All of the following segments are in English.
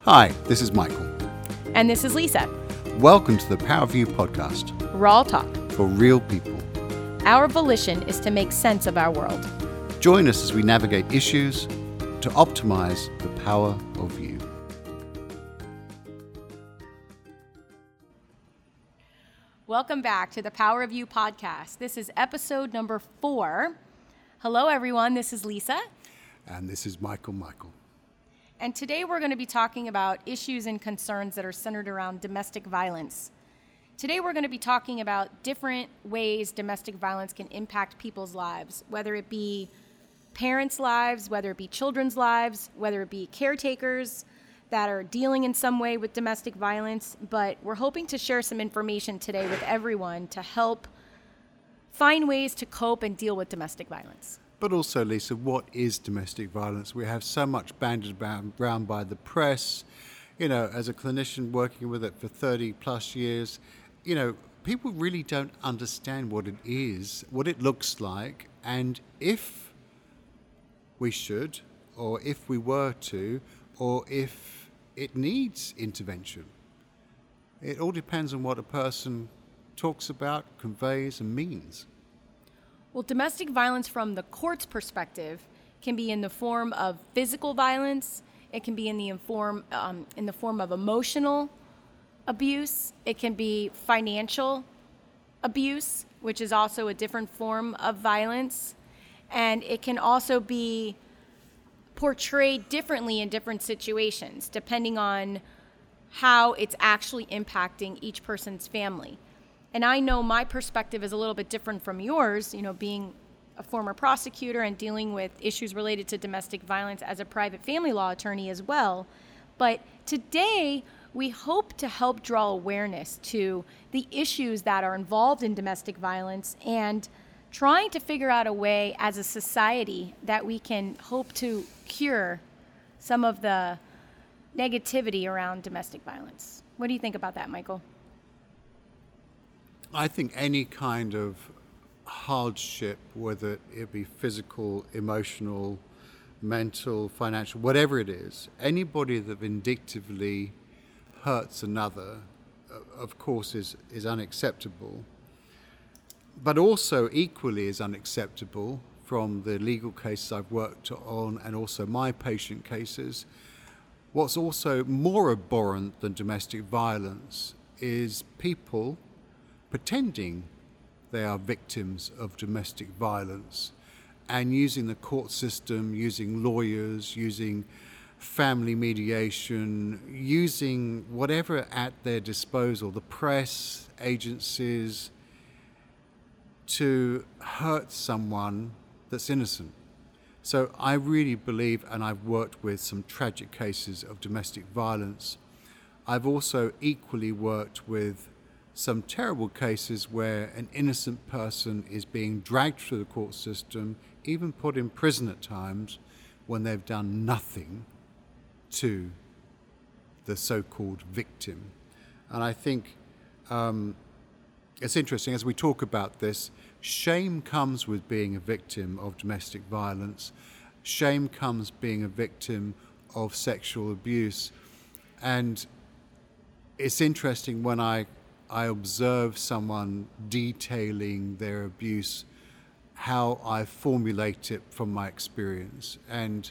Hi, this is Michael. And this is Lisa. Welcome to the Power View podcast. Raw talk. For real people. Our volition is to make sense of our world. Join us as we navigate issues to optimize the power of you. Welcome back to the Power of You podcast. This is episode number 4. Hello, everyone. This is Lisa. And this is Michael. And today we're going to be talking about issues and concerns that are centered around domestic violence. Today we're going to be talking about different ways domestic violence can impact people's lives, whether it be parents' lives, whether it be children's lives, whether it be caretakers that are dealing in some way with domestic violence. But we're hoping to share some information today with everyone to help find ways to cope and deal with domestic violence. But also, Lisa, what is domestic violence? We have so much banded around by the press. You know, as a clinician working with it for 30 plus years, you know, people really don't understand what it is, what it looks like, and if we should, or if we were to, or if it needs intervention. It all depends on what a person talks about, conveys, and means. Well, domestic violence from the court's perspective can be in the form of physical violence. It can be in the form of emotional abuse. It can be financial abuse, which is also a different form of violence. And it can also be portrayed differently in different situations, depending on how it's actually impacting each person's family. And I know my perspective is a little bit different from yours, you know, being a former prosecutor and dealing with issues related to domestic violence as a private family law attorney as well. But today, we hope to help draw awareness to the issues that are involved in domestic violence and trying to figure out a way as a society that we can hope to cure some of the negativity around domestic violence. What do you think about that, Michael? I think any kind of hardship, whether it be physical, emotional, mental, financial, whatever it is, anybody that vindictively hurts another, of course, is unacceptable. But also equally is unacceptable from the legal cases I've worked on and also my patient cases. What's also more abhorrent than domestic violence is people pretending they are victims of domestic violence and using the court system, using lawyers, using family mediation, using whatever at their disposal, the press, agencies, to hurt someone that's innocent. So I really believe, and I've worked with some tragic cases of domestic violence. I've also equally worked with some terrible cases where an innocent person is being dragged through the court system, even put in prison at times, when they've done nothing to the so-called victim. And I think it's interesting, as we talk about this, shame comes with being a victim of domestic violence. Shame comes being a victim of sexual abuse. And it's interesting when I observe someone detailing their abuse, how I formulate it from my experience. And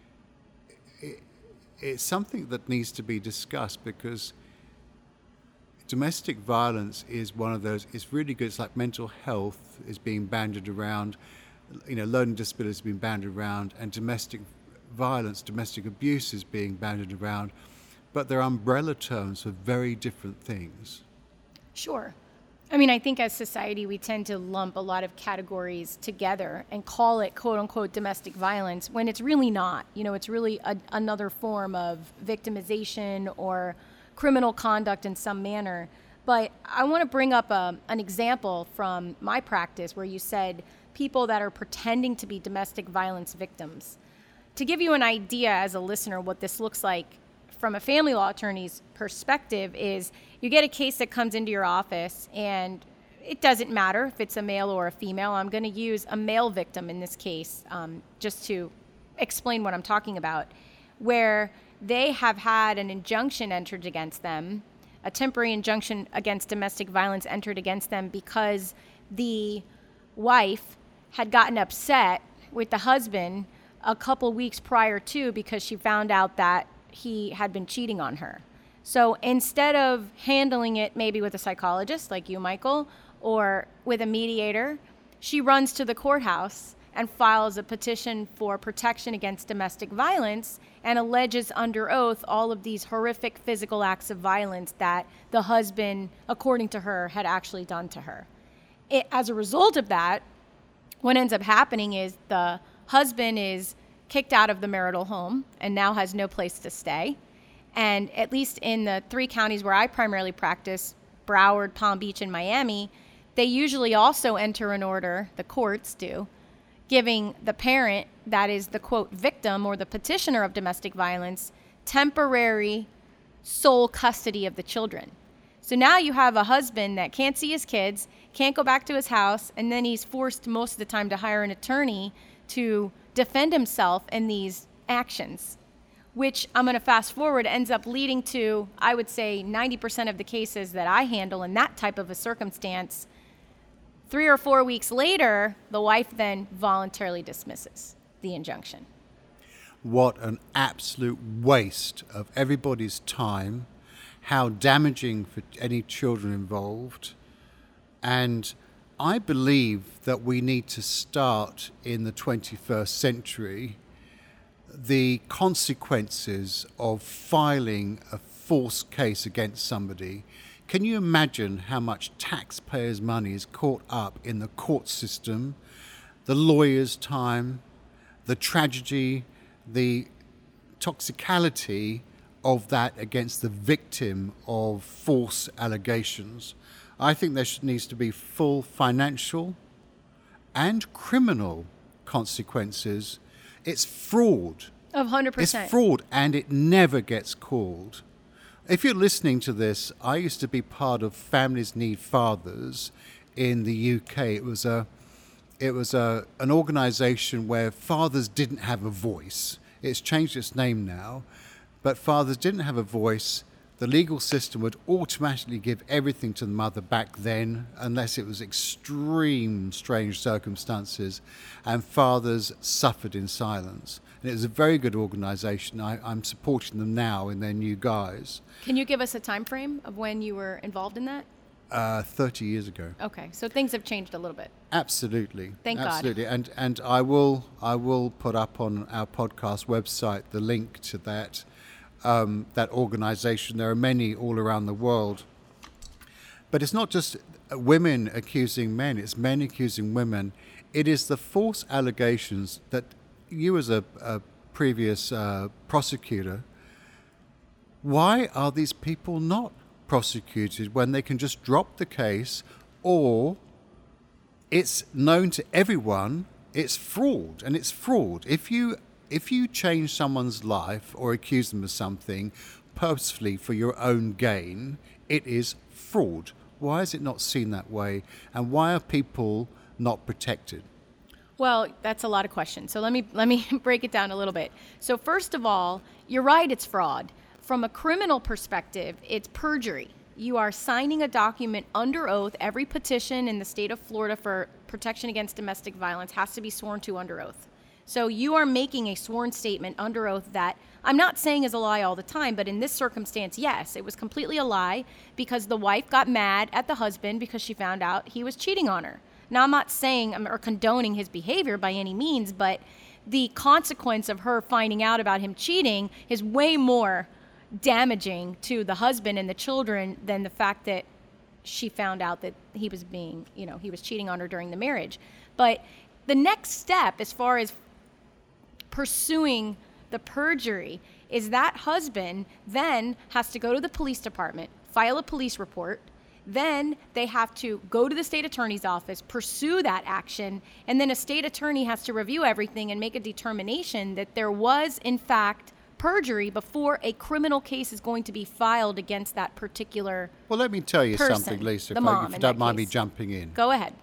it's something that needs to be discussed, because domestic violence is one of those, it's really good. It's like mental health is being bandied around, you know, learning disabilities is being bandied around, and domestic violence, domestic abuse is being bandied around, but they're umbrella terms for very different things. Sure. I mean, I think as society, we tend to lump a lot of categories together and call it, quote unquote, domestic violence, when it's really not. You know, it's really another form of victimization or criminal conduct in some manner. But I want to bring up an example from my practice where you said people that are pretending to be domestic violence victims. To give you an idea as a listener what this looks like from a family law attorney's perspective is you get a case that comes into your office, and it doesn't matter if it's a male or a female. I'm going to use a male victim in this case just to explain what I'm talking about, where they have had an injunction entered against them, a temporary injunction against domestic violence entered against them because the wife had gotten upset with the husband a couple weeks prior to because she found out that he had been cheating on her. So instead of handling it maybe with a psychologist like you, Michael, or with a mediator, she runs to the courthouse and files a petition for protection against domestic violence and alleges under oath all of these horrific physical acts of violence that the husband, according to her, had actually done to her. As a result of that, what ends up happening is the husband is kicked out of the marital home and now has no place to stay. And at least in the 3 counties where I primarily practice, Broward, Palm Beach, and Miami, they usually also enter an order, the courts do, giving the parent, that is the quote victim or the petitioner of domestic violence, temporary sole custody of the children. So now you have a husband that can't see his kids, can't go back to his house, and then he's forced most of the time to hire an attorney to defend himself in these actions, which I'm going to fast forward ends up leading to, I would say, 90% of the cases that I handle in that type of a circumstance. 3 or 4 weeks later, the wife then voluntarily dismisses the injunction. What an absolute waste of everybody's time, how damaging for any children involved. And I believe that we need to start in the 21st century the consequences of filing a false case against somebody. Can you imagine how much taxpayers' money is caught up in the court system, the lawyer's time, the tragedy, the toxicality of that against the victim of false allegations? I think there needs to be full financial and criminal consequences. It's fraud. Of 100%. It's fraud, and it never gets called. If you're listening to this, I used to be part of Families Need Fathers in the UK. It was an organisation where fathers didn't have a voice. It's changed its name now, but fathers didn't have a voice. The legal system would automatically give everything to the mother back then, unless it was extreme, strange circumstances, and fathers suffered in silence. And it was a very good organisation. I'm supporting them now in their new guise. Can you give us a time frame of when you were involved in that? 30 years ago. Okay, so things have changed a little bit. Absolutely. Thank God. Absolutely. And I will put up on our podcast website the link to that organization. There are many all around the world. But it's not just women accusing men, it's men accusing women. It is the false allegations that you, as a previous prosecutor, why are these people not prosecuted when they can just drop the case, or it's known to everyone it's fraud, and it's fraud. If you change someone's life or accuse them of something purposefully for your own gain, it is fraud. Why is it not seen that way, and why are people not protected? Well, that's a lot of questions. So let me break it down a little bit. So first of all, you're right, it's fraud. From a criminal perspective, it's perjury. You are signing a document under oath. Every petition in the state of Florida for protection against domestic violence has to be sworn to under oath. So you are making a sworn statement under oath that I'm not saying is a lie all the time, but in this circumstance, yes, it was completely a lie because the wife got mad at the husband because she found out he was cheating on her. Now, I'm not saying or condoning his behavior by any means, but the consequence of her finding out about him cheating is way more damaging to the husband and the children than the fact that she found out that he was he was cheating on her during the marriage. But the next step, as far as pursuing the perjury, is that husband then has to go to the police department, file a police report. Then they have to go to the state attorney's office, pursue that action, and then a state attorney has to review everything and make a determination that there was, in fact, perjury before a criminal case is going to be filed against that particular person. Well, let me tell you something, Lisa, if you don't mind me jumping in. Go ahead.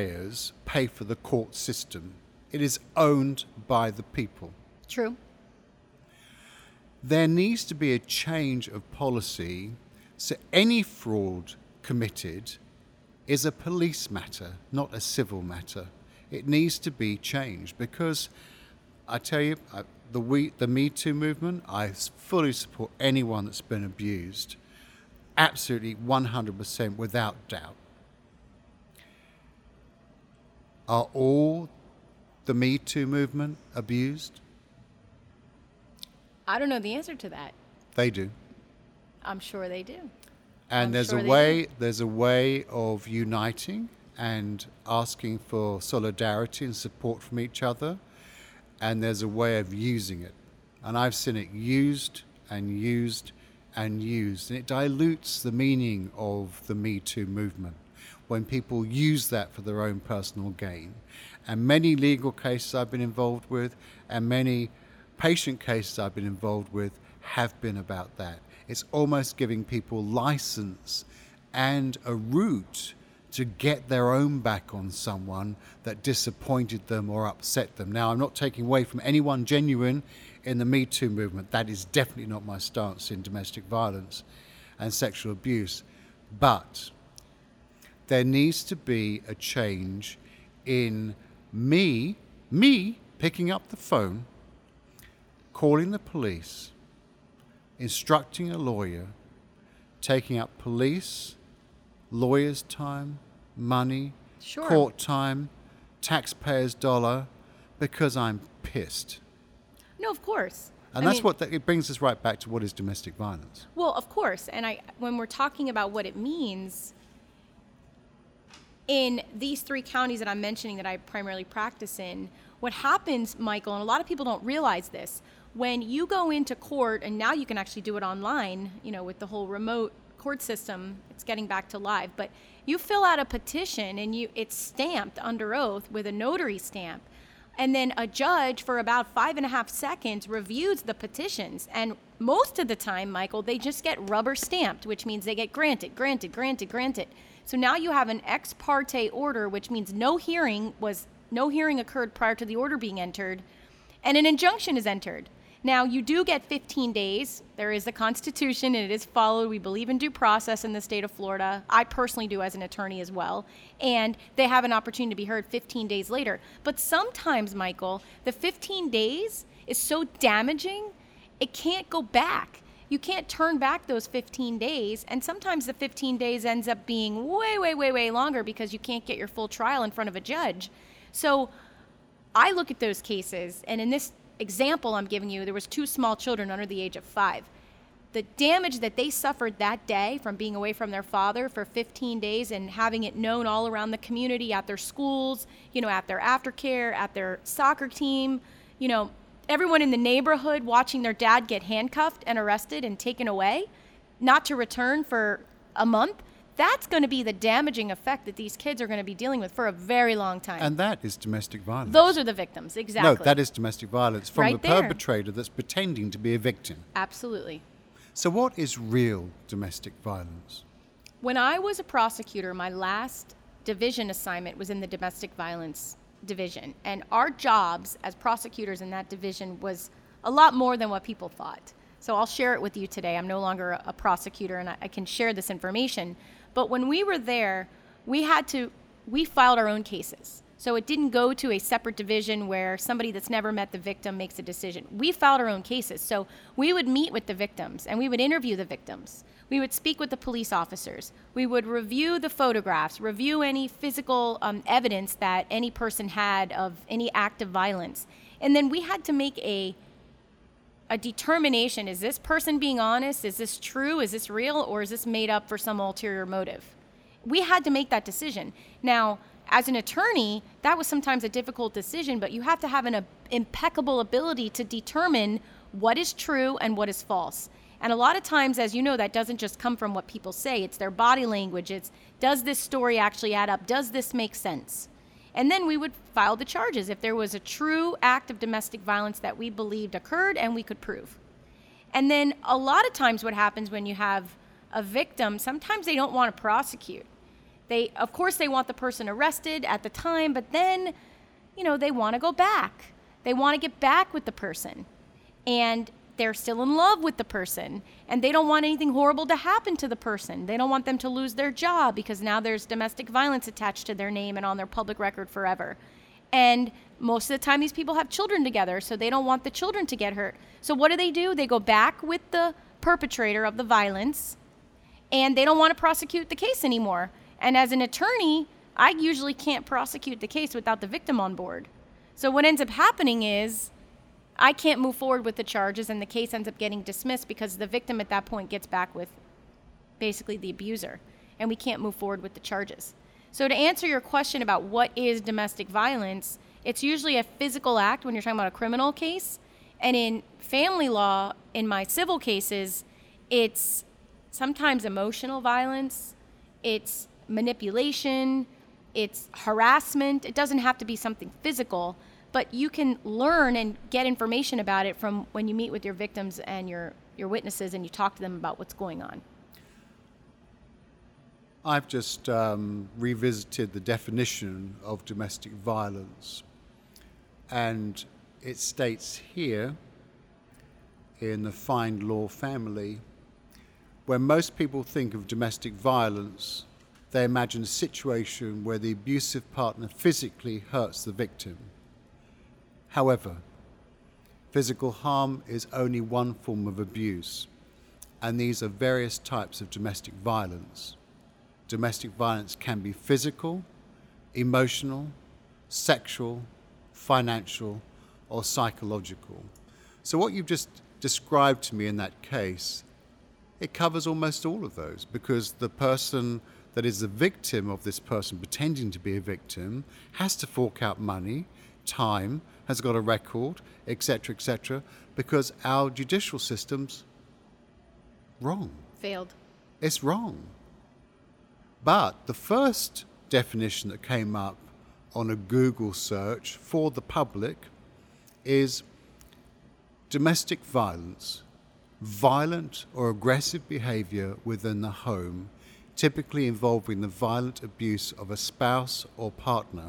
Taxpayers pay for the court system. It is owned by the people. True. There needs to be a change of policy, so any fraud committed is a police matter, not a civil matter. It needs to be changed because I tell you, the Me Too movement, I fully support anyone that's been abused, absolutely 100% without doubt. Are all the Me Too movement abused? I don't know the answer to that. They do. I'm sure they do. And there's a way of uniting and asking for solidarity and support from each other, and there's a way of using it. And I've seen it used and used and used, and it dilutes the meaning of the Me Too movement when people use that for their own personal gain. And many legal cases I've been involved with and many patient cases I've been involved with have been about that. It's almost giving people license and a route to get their own back on someone that disappointed them or upset them. Now, I'm not taking away from anyone genuine in the Me Too movement. That is definitely not my stance in domestic violence and sexual abuse. But there needs to be a change in me picking up the phone, calling the police, instructing a lawyer, taking up police, lawyers' time, money, Sure. court time, taxpayers' dollar, because I'm pissed. No, of course. And it brings us right back to what is domestic violence. Well, of course. And when we're talking about what it means, in these 3 counties that I'm mentioning that I primarily practice in, what happens, Michael, and a lot of people don't realize this, when you go into court, and now you can actually do it online, with the whole remote court system, it's getting back to live, but you fill out a petition and it's stamped under oath with a notary stamp. And then a judge for about 5.5 seconds reviews the petitions. And most of the time, Michael, they just get rubber stamped, which means they get granted. So now you have an ex parte order, which means no hearing occurred prior to the order being entered, and an injunction is entered. Now, you do get 15 days. There is the Constitution, and it is followed. We believe in due process in the state of Florida. I personally do as an attorney as well. And they have an opportunity to be heard 15 days later. But sometimes, Michael, the 15 days is so damaging, it can't go back. You can't turn back those 15 days. And sometimes the 15 days ends up being way, way, way, way longer because you can't get your full trial in front of a judge. So I look at those cases, and in this example I'm giving you, there was 2 small children under the age of 5. The damage that they suffered that day from being away from their father for 15 days and having it known all around the community, at their schools, at their aftercare, at their soccer team, everyone in the neighborhood watching their dad get handcuffed and arrested and taken away, not to return for a month. That's going to be the damaging effect that these kids are going to be dealing with for a very long time. And that is domestic violence. Those are the victims, exactly. No, that is domestic violence from Right the there. perpetrator that's pretending to be a victim. Absolutely. So what is real domestic violence? When I was a prosecutor, my last division assignment was in the domestic violence division. And our jobs as prosecutors in that division was a lot more than what people thought. So I'll share it with you today. I'm no longer a prosecutor, and I can share this information. But when we were there, we filed our own cases. So it didn't go to a separate division where somebody that's never met the victim makes a decision. We filed our own cases. So we would meet with the victims and we would interview the victims. We would speak with the police officers. We would review the photographs, review any physical evidence that any person had of any act of violence. And then we had to make a determination. Is this person being honest? Is this true? Is this real? Or is this made up for some ulterior motive? We had to make that decision. Now, as an attorney, that was sometimes a difficult decision, but you have to have an impeccable ability to determine what is true and what is false. And a lot of times, as you know, that doesn't just come from what people say. It's their body language. It's, does this story actually add up? Does this make sense? And then we would file the charges if there was a true act of domestic violence that we believed occurred and we could prove. And then a lot of times what happens when you have a victim, sometimes they don't want to prosecute. Of course, they want the person arrested at the time, but then, they want to go back. They want to get back with the person. And they're still in love with the person and they don't want anything horrible to happen to the person. They don't want them to lose their job because now there's domestic violence attached to their name and on their public record forever. And most of the time these people have children together, so they don't want the children to get hurt. So what do? They go back with the perpetrator of the violence and they don't want to prosecute the case anymore. And as an attorney, I usually can't prosecute the case without the victim on board. So what ends up happening is I can't move forward with the charges and the case ends up getting dismissed because the victim at that point gets back with basically the abuser and we can't move forward with the charges. So to answer your question about what is domestic violence, it's usually a physical act when you're talking about a criminal case. And in family law, in my civil cases, it's sometimes emotional violence, it's manipulation, it's harassment. It doesn't have to be something physical, but you can learn and get information about it from when you meet with your victims and your witnesses and you talk to them about what's going on. I've just revisited the definition of domestic violence, and it states here in the Find Law family, when most people think of domestic violence, they imagine a situation where the abusive partner physically hurts the victim. However, physical harm is only one form of abuse, and these are various types of domestic violence. Domestic violence can be physical, emotional, sexual, financial, or psychological. So what you've just described to me in that case, it covers almost all of those, because the person that is the victim of this person pretending to be a victim has to fork out money, time, has got a record, etc., because our judicial system's wrong. Failed. It's wrong. But the first definition that came up on a Google search for the public is domestic violence, violent or aggressive behavior within the home, typically involving the violent abuse of a spouse or partner.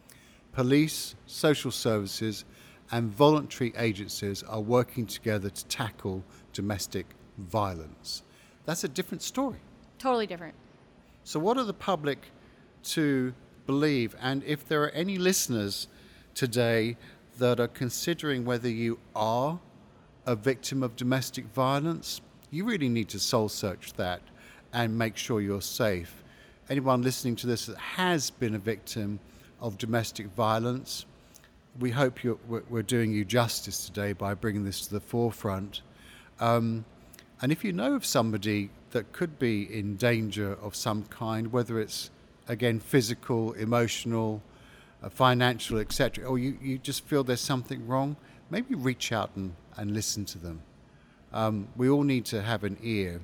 Police, social services, and voluntary agencies are working together to tackle domestic violence. That's a different story. Totally different. So what are the public to believe? And if there are any listeners today that are considering whether you are a victim of domestic violence, you really need to soul search that and make sure you're safe. Anyone listening to this that has been a victim of domestic violence, we hope we're doing you justice today by bringing this to the forefront. And if you know of somebody that could be in danger of some kind, whether it's, again, physical, emotional, financial, etc., or you just feel there's something wrong, maybe reach out and listen to them. We all need to have an ear.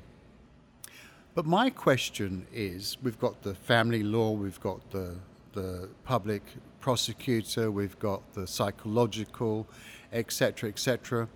But my question is, we've got the family law, we've got the public prosecutor, we've got the psychological, etc.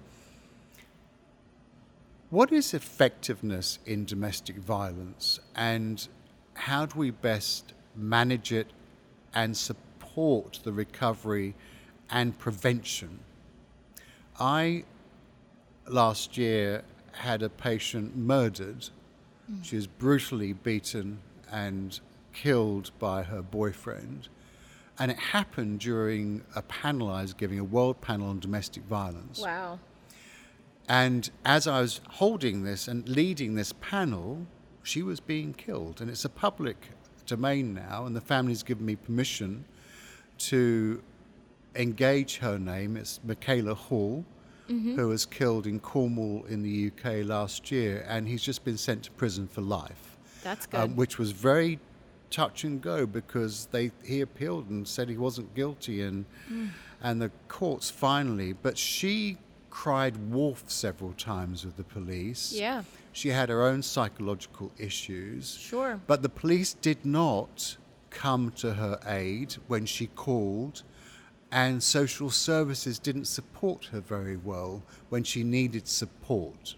What is effectiveness in domestic violence, and how do we best manage it and support the recovery and prevention? I, last year, had a patient murdered. She was brutally beaten and killed by her boyfriend. And it happened during a panel I was giving, a world panel on domestic violence. Wow. And as I was holding this and leading this panel, she was being killed. And it's a public domain now, and the family's given me permission to engage her name. It's Michaela Hall, who was killed in Cornwall in the UK last year, and he's just been sent to prison for life. That's good. Which was very touch and go, because he appealed and said he wasn't guilty, and the courts finally, but she cried wolf several times with the police. Yeah. She had her own psychological issues. Sure. But the police did not come to her aid when she called, and social services didn't support her very well when she needed support.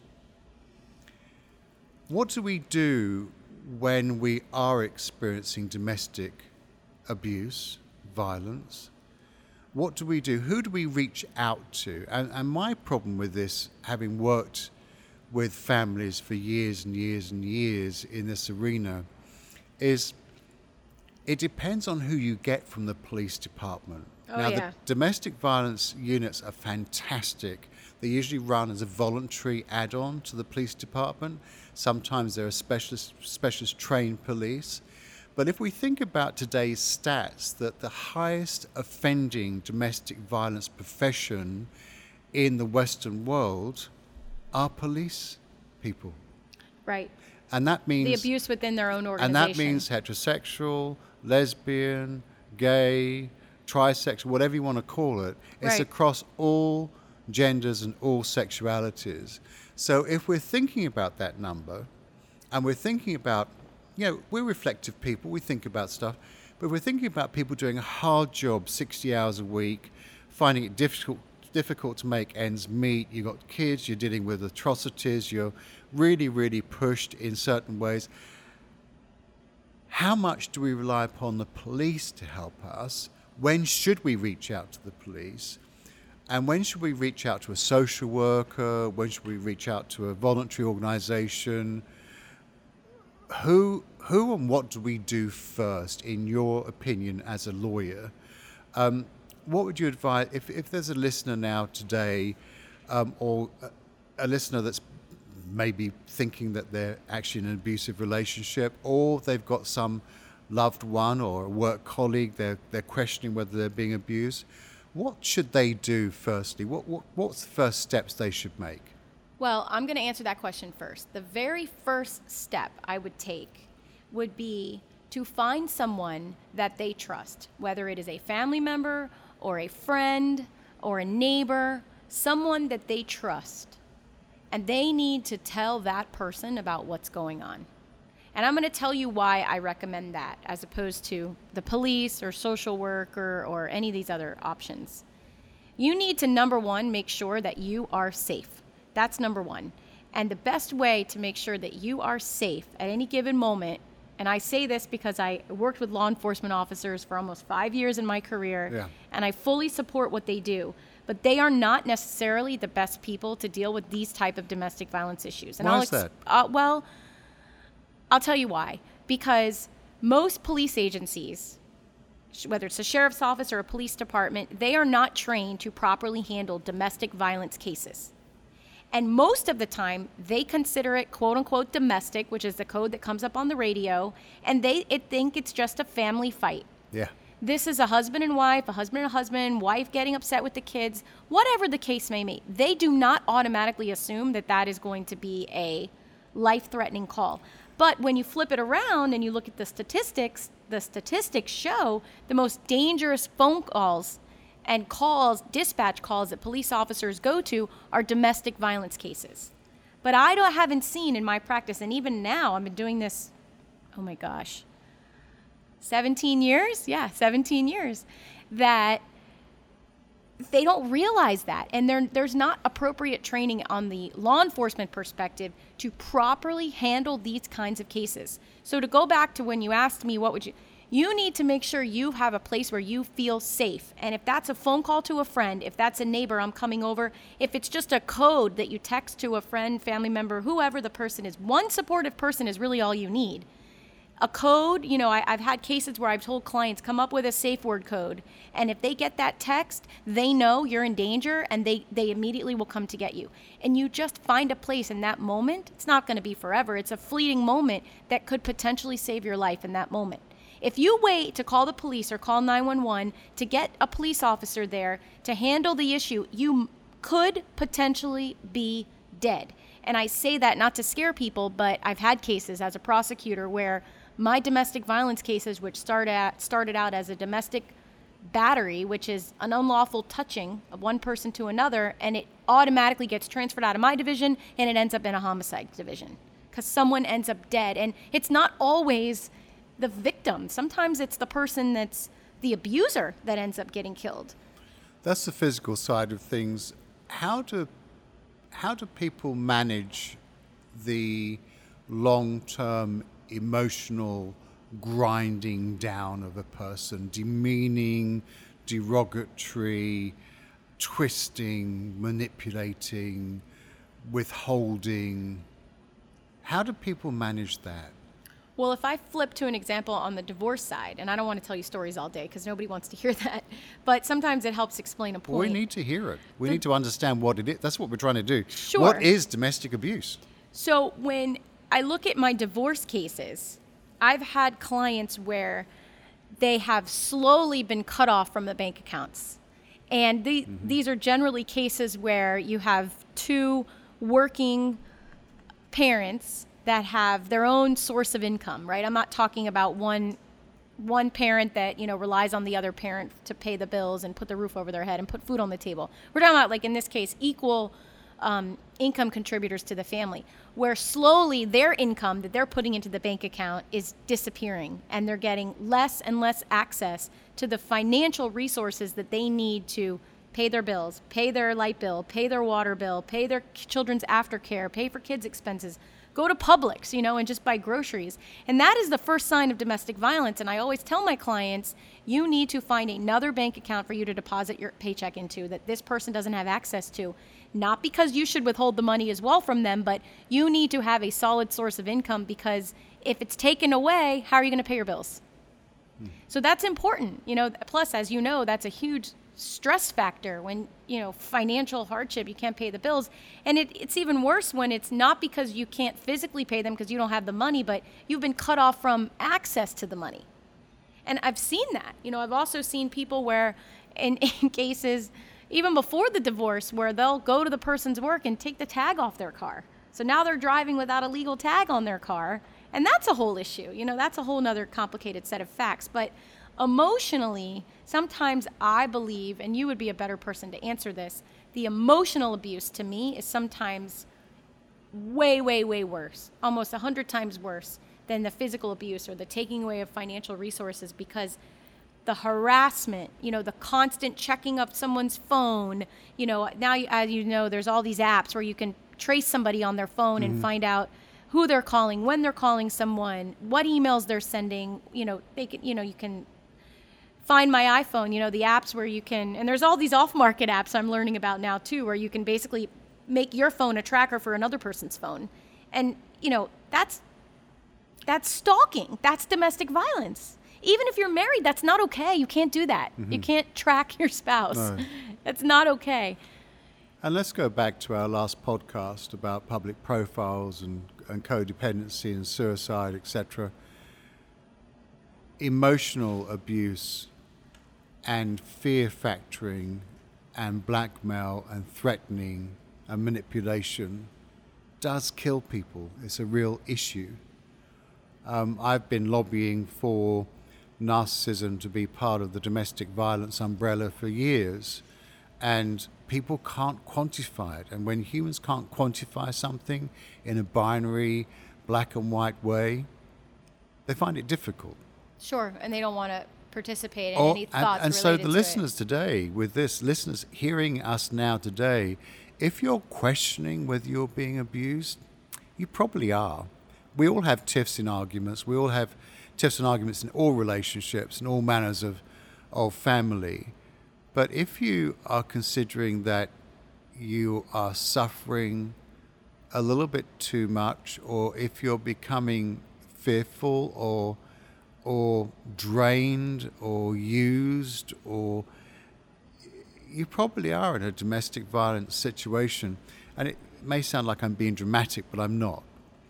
What do we do when we are experiencing domestic abuse, violence? What do we do? Who do we reach out to? And my problem with this, having worked with families for years and years and years in this arena, is it depends on who you get from the police department. Now, the domestic violence units are fantastic. They usually run as a voluntary add-on to the police department. Sometimes there are specialist trained police. But if we think about today's stats, that the highest offending domestic violence profession in the Western world are police people. Right. And that means the abuse within their own organization. And that means heterosexual, lesbian, gay, trisexual, whatever you want to call it. It's across all genders and all sexualities. So if we're thinking about that number, and we're thinking about, we're reflective people, we think about stuff, but we're thinking about people doing a hard job, 60 hours a week, finding it difficult to make ends meet. You've got kids, you're dealing with atrocities, you're really, really pushed in certain ways. How much do we rely upon the police to help us? When should we reach out to the police? And when should we reach out to a social worker? When should we reach out to a voluntary organization? Who and what do we do first, in your opinion, as a lawyer? What would you advise if there's a listener now today, or a listener that's maybe thinking that they're actually in an abusive relationship, or they've got some loved one or a work colleague, they're questioning whether they're being abused? What should they do firstly? What's the first steps they should make? Well, I'm going to answer that question first. The very first step I would take would be to find someone that they trust, whether it is a family member or a friend or a neighbor, someone that they trust. And they need to tell that person about what's going on. And I'm going to tell you why I recommend that, as opposed to the police or social worker or any of these other options. You need to, number one, make sure that you are safe. That's number one. And the best way to make sure that you are safe at any given moment, and I say this because I worked with law enforcement officers for almost 5 years in my career, and I fully support what they do, but they are not necessarily the best people to deal with these type of domestic violence issues. And why is that? Well, I'll tell you why. Because most police agencies, whether it's a sheriff's office or a police department, they are not trained to properly handle domestic violence cases. And most of the time, they consider it quote unquote domestic, which is the code that comes up on the radio, and they think it's just a family fight. Yeah. This is a husband and a husband, wife getting upset with the kids, whatever the case may be. They do not automatically assume that that is going to be a life-threatening call. But when you flip it around and you look at the statistics show the most dangerous phone calls and calls, dispatch calls that police officers go to are domestic violence cases. But I haven't seen in my practice, and even now, I've been doing this, 17 years? Yeah, 17 years. That they don't realize that. And there's not appropriate training on the law enforcement perspective to properly handle these kinds of cases. So to go back to when you asked me, you need to make sure you have a place where you feel safe. And if that's a phone call to a friend, if that's a neighbor, I'm coming over, if it's just a code that you text to a friend, family member, whoever the person is, one supportive person is really all you need. A code, I've had cases where I've told clients, come up with a safe word code. And if they get that text, they know you're in danger and they immediately will come to get you. And you just find a place in that moment. It's not going to be forever. It's a fleeting moment that could potentially save your life in that moment. If you wait to call the police or call 911 to get a police officer there to handle the issue, you could potentially be dead. And I say that not to scare people, but I've had cases as a prosecutor where my domestic violence cases, which started out as a domestic battery, which is an unlawful touching of one person to another, and it automatically gets transferred out of my division and it ends up in a homicide division because someone ends up dead. And it's not always the victim. Sometimes it's the person that's the abuser that ends up getting killed. That's the physical side of things. How do people manage the long-term emotional grinding down of a person, demeaning, derogatory, twisting, manipulating, withholding. How do people manage that? Well, if I flip to an example on the divorce side, and I don't want to tell you stories all day because nobody wants to hear that, but sometimes it helps explain a point. We need to hear it. We need to understand what it is. That's what we're trying to do. Sure. What is domestic abuse? So when I look at my divorce cases, I've had clients where they have slowly been cut off from the bank accounts. And these are generally cases where you have two working parents that have their own source of income, right? I'm not talking about one parent that, relies on the other parent to pay the bills and put the roof over their head and put food on the table. We're talking about, like in this case, equal income contributors to the family, where slowly their income that they're putting into the bank account is disappearing, and they're getting less and less access to the financial resources that they need to pay their bills, pay their light bill, pay their water bill, pay their children's aftercare, pay for kids' expenses, go to Publix, and just buy groceries. And that is the first sign of domestic violence. And I always tell my clients, you need to find another bank account for you to deposit your paycheck into that this person doesn't have access to. Not because you should withhold the money as well from them, but you need to have a solid source of income, because if it's taken away, how are you going to pay your bills? So that's important. Plus, as you know, that's a huge stress factor when, financial hardship, you can't pay the bills. And it's even worse when it's not because you can't physically pay them because you don't have the money, but you've been cut off from access to the money. And I've seen that. I've also seen people where in cases, even before the divorce, where they'll go to the person's work and take the tag off their car. So now they're driving without a legal tag on their car. And that's a whole issue. That's a whole nother complicated set of facts. But emotionally, sometimes I believe, and you would be a better person to answer this, the emotional abuse to me is sometimes way, way, way worse, almost 100 times worse than the physical abuse or the taking away of financial resources, because the harassment, the constant checking of someone's phone, now, as you know, there's all these apps where you can trace somebody on their phone and find out who they're calling, when they're calling someone, what emails they're sending. They can, you can find My iPhone, the apps where you can, and there's all these off-market apps I'm learning about now too, where you can basically make your phone a tracker for another person's phone. And, that's stalking. That's domestic violence. Even if you're married, that's not okay. You can't do that. You can't track your spouse. No. That's not okay. And let's go back to our last podcast about public profiles and codependency and suicide, etc. Emotional abuse and fear factoring and blackmail and threatening and manipulation does kill people. It's a real issue. I've been lobbying for narcissism to be part of the domestic violence umbrella for years, and people can't quantify it. And when humans can't quantify something in a binary, black and white way, they find it difficult. Sure, and they don't want to participate in any thoughts and so the listeners it. Today, with this, listeners hearing us now today, if you're questioning whether you're being abused, you probably are. We all have tiffs in arguments. We all have tiffs and arguments in all relationships and all manners of family. But if you are considering that you are suffering a little bit too much, or if you're becoming fearful or drained or used, or you probably are in a domestic violence situation. And it may sound like I'm being dramatic, but I'm not.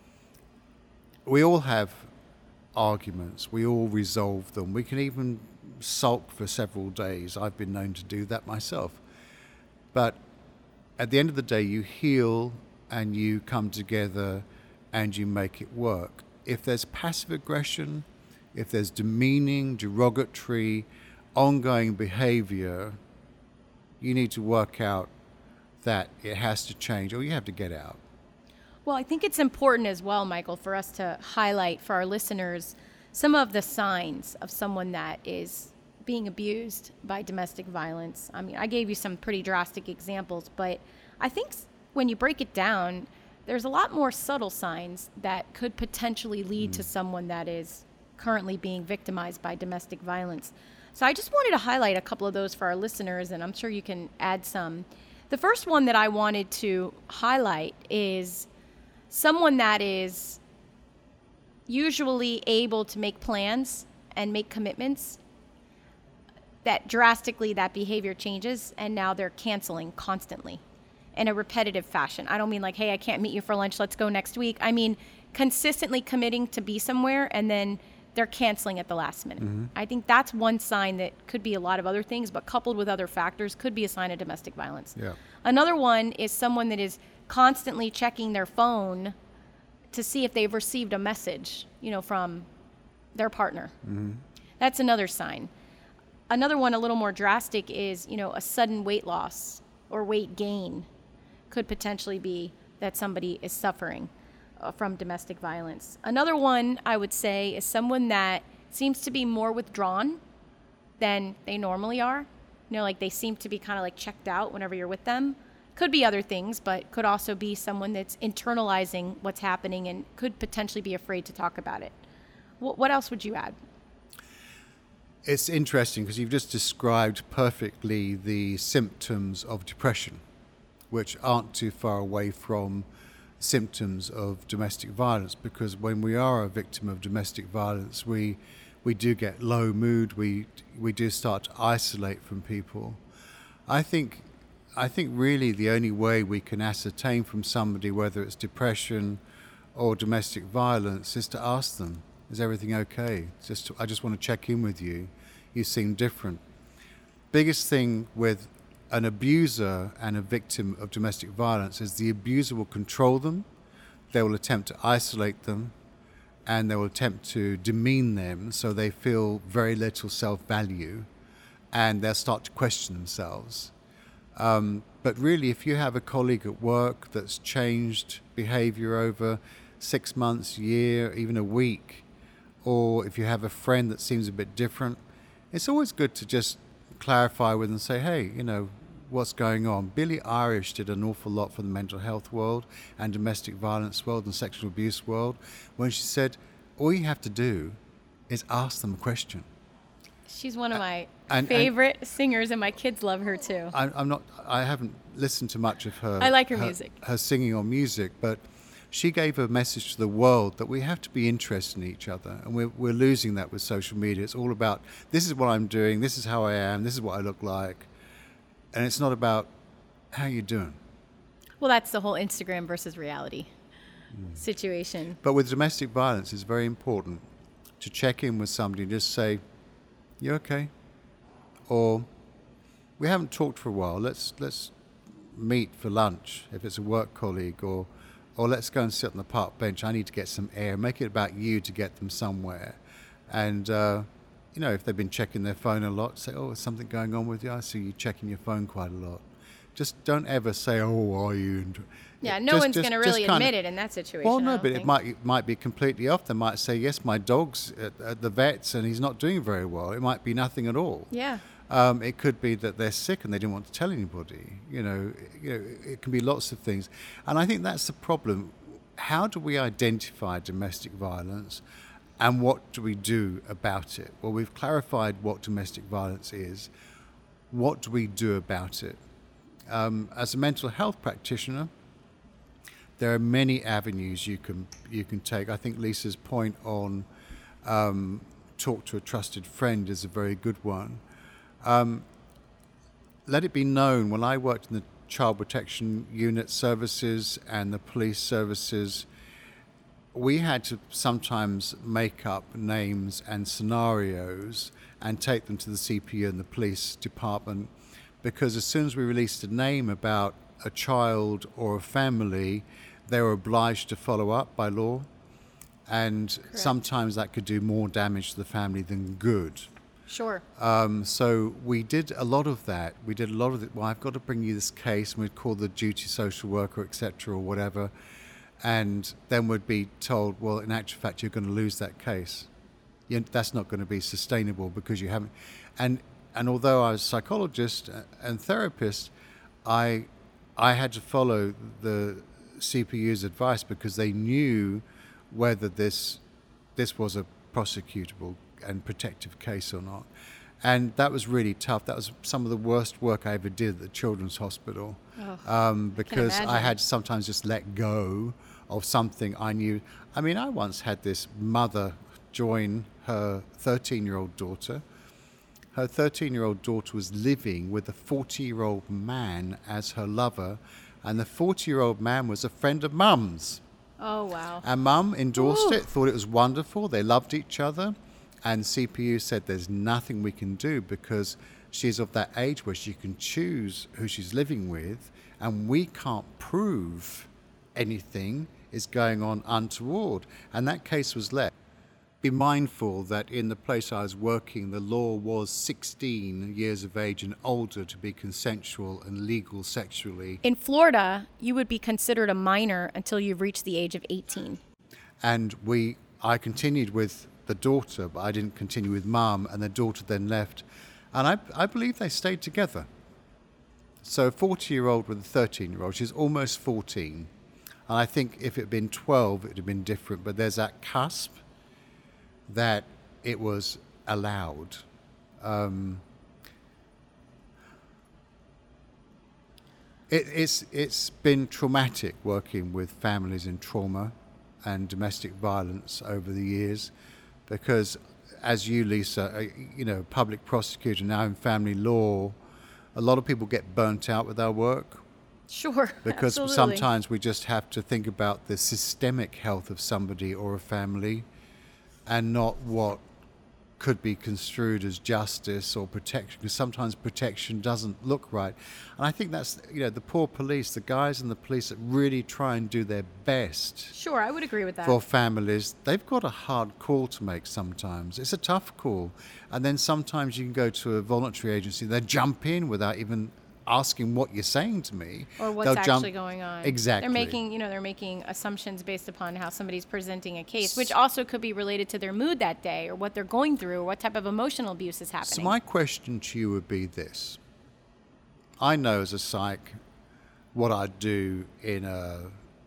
We all have arguments. We all resolve them. We can even sulk for several days. I've been known to do that myself. But at the end of the day, you heal and you come together and you make it work. If there's passive aggression, if there's demeaning, derogatory, ongoing behavior, you need to work out that it has to change, or you have to get out. Well, I think it's important as well, Michael, for us to highlight for our listeners some of the signs of someone that is being abused by domestic violence. I mean, I gave you some pretty drastic examples, but I think when you break it down, there's a lot more subtle signs that could potentially lead to someone that is currently being victimized by domestic violence. So I just wanted to highlight a couple of those for our listeners, and I'm sure you can add some. The first one that I wanted to highlight is someone that is usually able to make plans and make commitments, that drastically that behavior changes and now they're canceling constantly in a repetitive fashion. I don't mean like, hey, I can't meet you for lunch, let's go next week. I mean consistently committing to be somewhere and then they're canceling at the last minute. Mm-hmm. I think that's one sign that could be a lot of other things, but coupled with other factors could be a sign of domestic violence. Yeah. Another one is someone that is constantly checking their phone to see if they've received a message, from their partner. Mm-hmm. That's another sign. Another one a little more drastic is, a sudden weight loss or weight gain could potentially be that somebody is suffering from domestic violence. Another one I would say is someone that seems to be more withdrawn than they normally are. Like they seem to be kind of like checked out whenever you're with them. Could be other things, but could also be someone that's internalizing what's happening and could potentially be afraid to talk about it. What else would you add? It's interesting because you've just described perfectly the symptoms of depression, which aren't too far away from symptoms of domestic violence, because when we are a victim of domestic violence, we do get low mood, we do start to isolate from people. I think really the only way we can ascertain from somebody whether it's depression or domestic violence is to ask them, is everything okay? I just want to check in with you. You seem different. Biggest thing with an abuser and a victim of domestic violence is the abuser will control them, they will attempt to isolate them, and they will attempt to demean them so they feel very little self-value, and they'll start to question themselves. But really, if you have a colleague at work that's changed behavior over 6 months, year, even a week, or if you have a friend that seems a bit different, it's always good to just clarify with them and say, hey, what's going on? Billie Eilish did an awful lot for the mental health world and domestic violence world and sexual abuse world when she said, all you have to do is ask them a question. She's one of my favorite singers, and my kids love her too. I haven't listened to much of her. I like her music. Her singing or music, but she gave a message to the world that we have to be interested in each other, and we're losing that with social media. It's all about, this is what I'm doing, this is how I am, this is what I look like, and it's not about how you're doing. Well, that's the whole Instagram versus reality situation. But with domestic violence, it's very important to check in with somebody and just say, you okay? Or, we haven't talked for a while, let's meet for lunch if it's a work colleague, or let's go and sit on the park bench, I need to get some air. Make it about you to get them somewhere. And if they've been checking their phone a lot, say, oh, is something going on with you? I see you checking your phone quite a lot. Just don't ever say, oh, are you? Yeah, no one's going to really admit it in that situation. Well, no, but it might be completely off. They might say, yes, my dog's at the vet's and he's not doing very well. It might be nothing at all. Yeah. It could be that they're sick and they didn't want to tell anybody. It can be lots of things. And I think that's the problem. How do we identify domestic violence and what do we do about it? Well, we've clarified what domestic violence is. What do we do about it? As a mental health practitioner, there are many avenues you can take. I think Lisa's point on talk to a trusted friend is a very good one. Let it be known, when I worked in the Child Protection Unit services and the police services, we had to sometimes make up names and scenarios and take them to the CPU and the police department, because as soon as we released a name about a child or a family, they were obliged to follow up by law, and correct. Sometimes that could do more damage to the family than good. Sure. So we did a lot of that. We did a lot of it. Well, I've got to bring you this case, and we'd call the duty social worker, etc., or whatever, and then we'd be told, well, in actual fact, you're going to lose that case. That's not going to be sustainable because you haven't. And although I was a psychologist and therapist, I had to follow the CPU's advice because they knew whether this was a prosecutable and protective case or not. And that was really tough. That was some of the worst work I ever did at the Children's Hospital, because I had to sometimes just let go of something I knew. I mean, I once had this mother join her 13-year-old daughter. Her 13-year-old daughter was living with a 40-year-old man as her lover, and the 40-year-old man was a friend of Mum's. Oh, wow. And Mum endorsed it, thought it was wonderful. They loved each other. And CPU said there's nothing we can do because she's of that age where she can choose who she's living with, and we can't prove anything is going on untoward. And that case was let. Be mindful that in the place I was working, the law was 16 years of age and older to be consensual and legal sexually. In Florida, you would be considered a minor until you've reached the age of 18. And I continued with the daughter, but I didn't continue with Mum, and the daughter then left. And I believe they stayed together. So a 40-year-old with a 13-year-old, she's almost 14. And I think if it had been 12, it would have been different. But there's that cusp that it was allowed. It's been traumatic working with families in trauma and domestic violence over the years, because as you, Lisa, public prosecutor now in family law, a lot of people get burnt out with our work. Sure, because absolutely. Sometimes we just have to think about the systemic health of somebody or a family, and not what could be construed as justice or protection, because sometimes protection doesn't look right. And I think that's, the poor police, the guys in the police that really try and do their best. Sure, I would agree with that. For families, they've got a hard call to make sometimes. It's a tough call. And then sometimes you can go to a voluntary agency, they jump in without even asking what you're saying to me. Or what's actually going on. Exactly. They're making assumptions based upon how somebody's presenting a case, which also could be related to their mood that day, or what they're going through, or what type of emotional abuse is happening. So my question to you would be this. I know as a psych what I'd do in a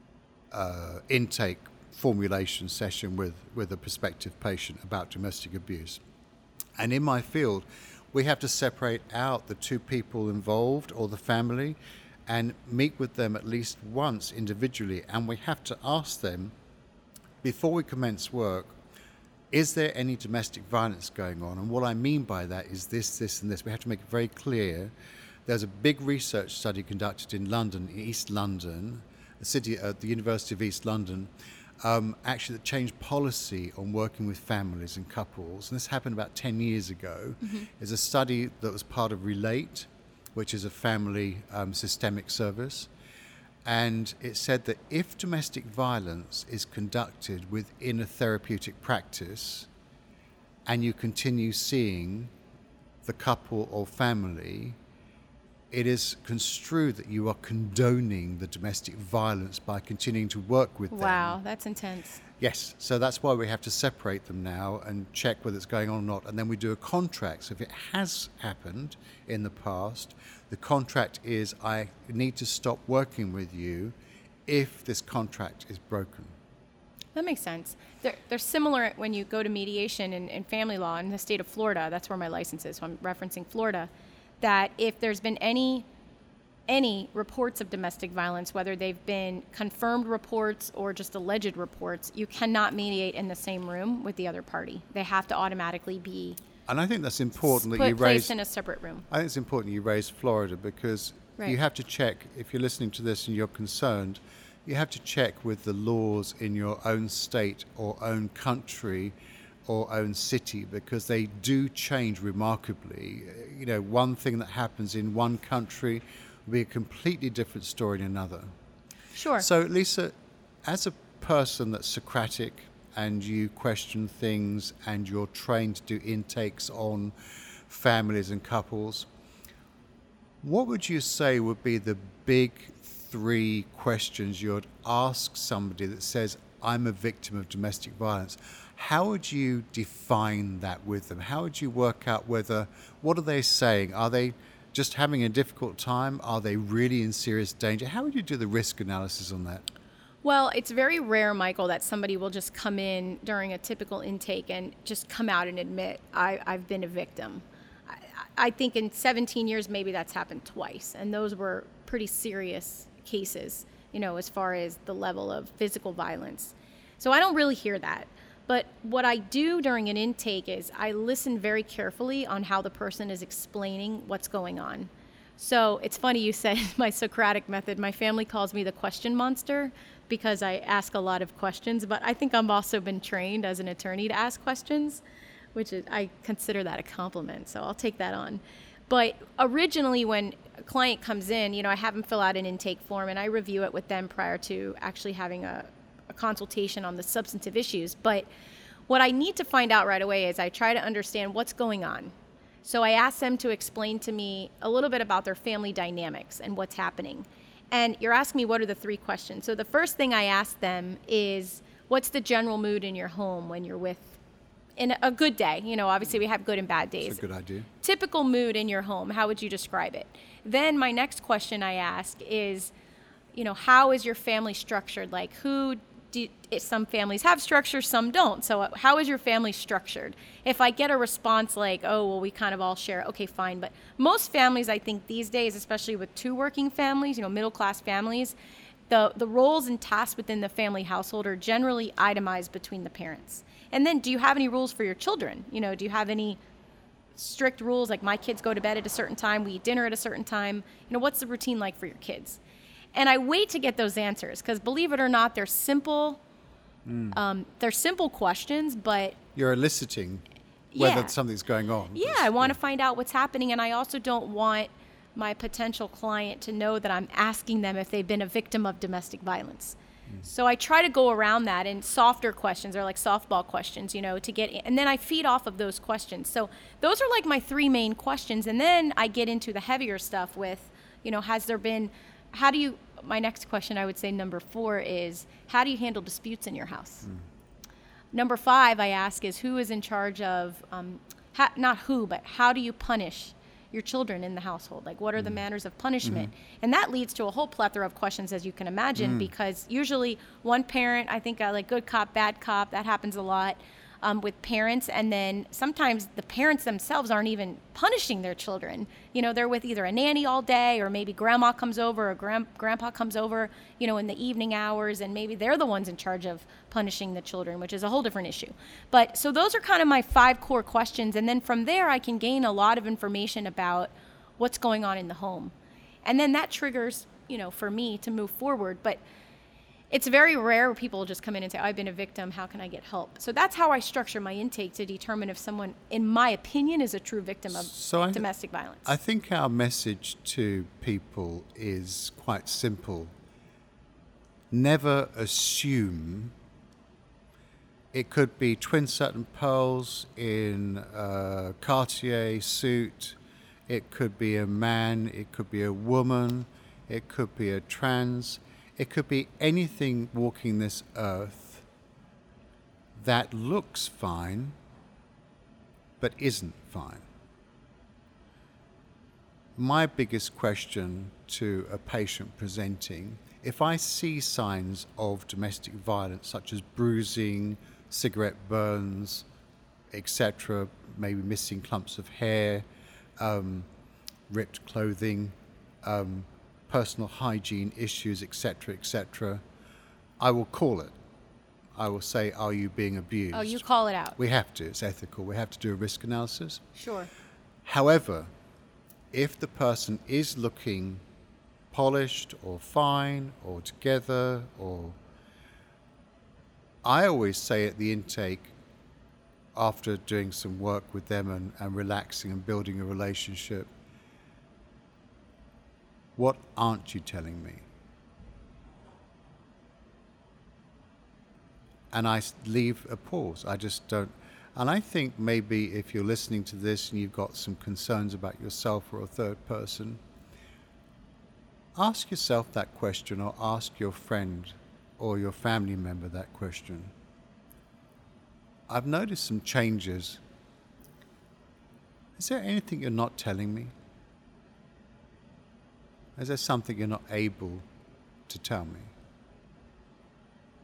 intake formulation session with a prospective patient about domestic abuse. And in my field, we have to separate out the two people involved or the family and meet with them at least once individually. And we have to ask them, before we commence work, is there any domestic violence going on? And what I mean by that is this, and this. We have to make it very clear. There's a big research study conducted in London, in East London, the University of East London, actually that changed policy on working with families and couples. And this happened about 10 years ago. Mm-hmm. There's a study that was part of Relate, which is a family systemic service. And it said that if domestic violence is conducted within a therapeutic practice and you continue seeing the couple or family, it is construed that you are condoning the domestic violence by continuing to work with them. Wow, that's intense. Yes, so that's why we have to separate them now and check whether it's going on or not. And then we do a contract. So if it has happened in the past, the contract is, I need to stop working with you if this contract is broken. That makes sense. They're similar when you go to mediation in family law in the state of Florida. That's where my license is, so I'm referencing Florida. That if there's been any reports of domestic violence, whether they've been confirmed reports or just alleged reports, you cannot mediate in the same room with the other party. They have to automatically be and I think that's important that you raise placed in a separate room. I think it's important you raise Florida because you have to check, if you're listening to this and you're concerned, you have to check with the laws in your own state or own country or own city, because they do change remarkably. One thing that happens in one country will be a completely different story in another. Sure. So, Lisa, as a person that's Socratic and you question things and you're trained to do intakes on families and couples, what would you say would be the big 3 questions you'd ask somebody that says, I'm a victim of domestic violence? How would you define that with them? How would you work out what are they saying? Are they just having a difficult time? Are they really in serious danger? How would you do the risk analysis on that? Well, it's very rare, Michael, that somebody will just come in during a typical intake and just come out and admit, I've been a victim. I think in 17 years, maybe that's happened twice. And those were pretty serious cases, as far as the level of physical violence. So I don't really hear that. But what I do during an intake is I listen very carefully on how the person is explaining what's going on. So it's funny you said my Socratic method. My family calls me the question monster because I ask a lot of questions, but I think I've also been trained as an attorney to ask questions, I consider that a compliment, so I'll take that on. But originally when a client comes in, I have them fill out an intake form and I review it with them prior to actually having a consultation on the substantive issues. But what I need to find out right away is I try to understand what's going on. So I ask them to explain to me a little bit about their family dynamics and what's happening. And you're asking me what are the 3 questions. So the first thing I ask them is, what's the general mood in your home when you're in a good day? Obviously we have good and bad days. That's a good idea. Typical mood in your home, how would you describe it? Then my next question I ask is, how is your family structured? Like some families have structure, some don't. So how is your family structured? If I get a response like, oh, well, we kind of all share, okay, fine. But most families, I think these days, especially with 2 working families, middle-class families, the roles and tasks within the family household are generally itemized between the parents. And then do you have any rules for your children? Do you have any strict rules, like my kids go to bed at a certain time, we eat dinner at a certain time? What's the routine like for your kids? And I wait to get those answers because, believe it or not, they're simple. They're simple questions, but you're eliciting whether something's going on. Yeah, I want to find out what's happening, and I also don't want my potential client to know that I'm asking them if they've been a victim of domestic violence. So I try to go around that in softer questions, or like softball questions, to get in, and then I feed off of those questions. So those are like my 3 main questions, and then I get into the heavier stuff with, my next question, I would say number 4 is, how do you handle disputes in your house? Number 5 I ask is, who is in charge of, not who, but how do you punish your children in the household? Like, what are the manners of punishment? And that leads to a whole plethora of questions, as you can imagine, because usually one parent, I think, like good cop, bad cop, that happens a lot with parents. And then sometimes the parents themselves aren't even punishing their children. They're with either a nanny all day, or maybe grandma comes over, or grandpa comes over, in the evening hours, and maybe they're the ones in charge of punishing the children, which is a whole different issue. But so those are kind of my 5 core questions. And then from there, I can gain a lot of information about what's going on in the home. And then that triggers, for me to move forward. But it's very rare where people just come in and say, I've been a victim, how can I get help? So that's how I structure my intake to determine if someone, in my opinion, is a true victim of domestic violence. I think our message to people is quite simple. Never assume. It could be twin satin pearls in a Cartier suit. It could be a man. It could be a woman. It could be a trans. It could be anything walking this earth that looks fine but isn't fine. My biggest question to a patient presenting, if I see signs of domestic violence such as bruising, cigarette burns, etc., maybe missing clumps of hair, ripped clothing, personal hygiene issues, etc., I will call it. I will say, are you being abused? Oh, you call it out. We have to. It's ethical. We have to do a risk analysis. Sure. However, if the person is looking polished or fine or together, I always say at the intake, after doing some work with them and relaxing and building a relationship, what aren't you telling me? And I leave a pause. I just don't. And I think maybe if you're listening to this and you've got some concerns about yourself or a third person, ask yourself that question, or ask your friend or your family member that question. I've noticed some changes. Is there anything you're not telling me? Is there something you're not able to tell me?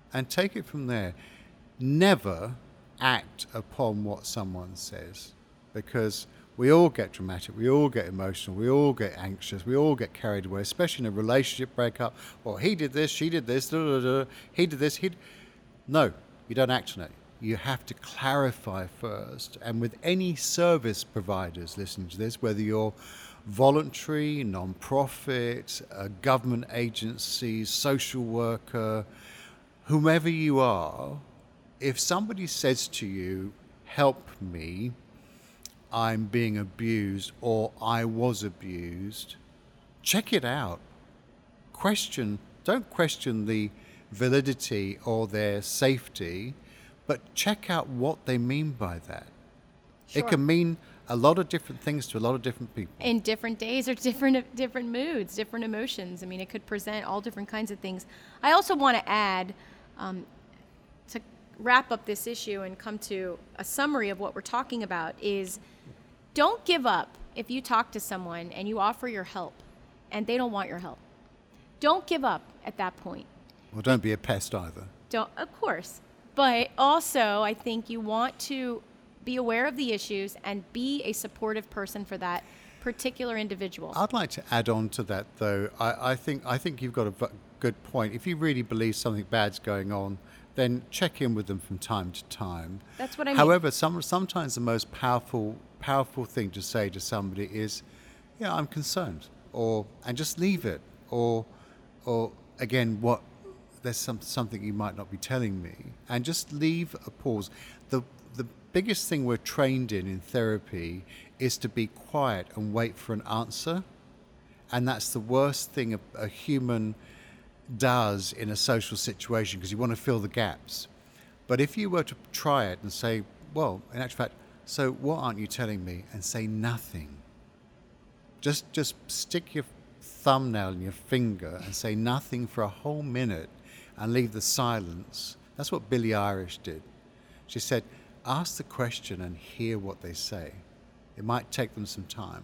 and take it from there. Never act upon what someone says, because we all get dramatic, we all get emotional, we all get anxious, we all get carried away, especially in a relationship breakup. Well, he did this, she did this, he did this, No, you don't act on it. You have to clarify first. And with any service providers listening to this, whether you're voluntary, non-profit, a government agency, social worker, whomever you are, if somebody says to you, help me, I'm being abused, or I was abused, check it out. Don't question the validity or their safety, but check out what they mean by that. Sure. It can mean a lot of different things to a lot of different people. In different days or different moods, different emotions. I mean, it could present all different kinds of things. I also want to add, to wrap up this issue and come to a summary of what we're talking about, is don't give up if you talk to someone and you offer your help and they don't want your help. Don't give up at that point. Well, don't be a pest either. Of course. But also, I think you want to be aware of the issues and be a supportive person for that particular individual. I'd like to add on to that, though. I think you've got a good point. If you really believe something bad's going on, then check in with them from time to time. That's what I mean. However, sometimes the most powerful thing to say to somebody is, "Yeah, I'm concerned," and just leave it, or again, there's something you might not be telling me, and just leave a pause. The biggest thing we're trained in therapy is to be quiet and wait for an answer, and that's the worst thing a human does in a social situation, because you want to fill the gaps. But if you were to try it and say, well, in actual fact, so what aren't you telling me, and say nothing, just stick your thumbnail in your finger and say nothing for a whole minute and leave the silence. That's what Billie Eilish did. She said, ask the question and hear what they say. It might take them some time.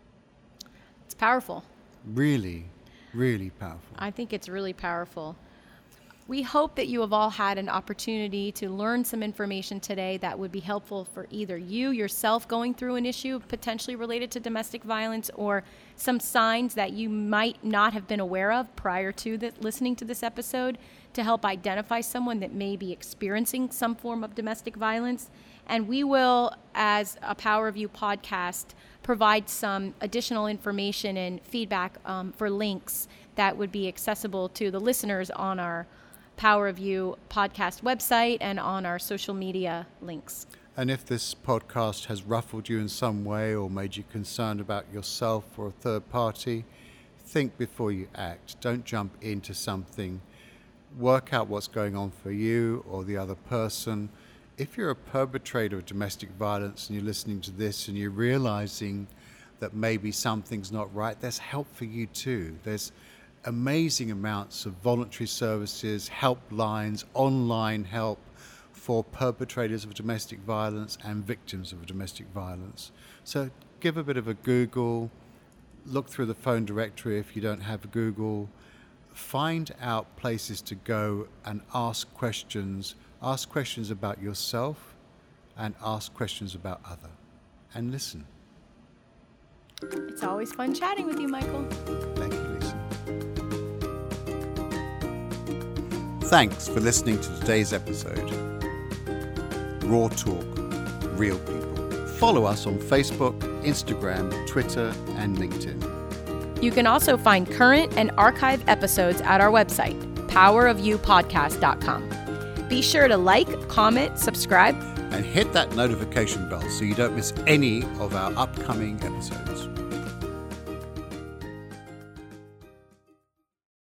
It's powerful. Really, really powerful. I think it's really powerful. We hope that you have all had an opportunity to learn some information today that would be helpful for either you yourself going through an issue potentially related to domestic violence, or some signs that you might not have been aware of prior to listening to this episode, to help identify someone that may be experiencing some form of domestic violence. And we will, as a Power of You podcast, provide some additional information and feedback for links that would be accessible to the listeners on our Power of You podcast website and on our social media links. And if this podcast has ruffled you in some way or made you concerned about yourself or a third party, think before you act. Don't jump into something. Work out what's going on for you or the other person. If you're a perpetrator of domestic violence and you're listening to this and you're realizing that maybe something's not right, there's help for you too. There's amazing amounts of voluntary services, helplines, online help for perpetrators of domestic violence and victims of domestic violence. So give a bit of a Google, look through the phone directory if you don't have Google, find out places to go and ask questions about yourself and ask questions about other, and listen. It's always fun chatting with you, Michael. Thank you, Lisa. Thanks for listening to today's episode. Raw Talk, Real People. Follow us on Facebook, Instagram, Twitter, and LinkedIn. You can also find current and archive episodes at our website, powerofyoupodcast.com. Be sure to like, comment, subscribe, and hit that notification bell so you don't miss any of our upcoming episodes.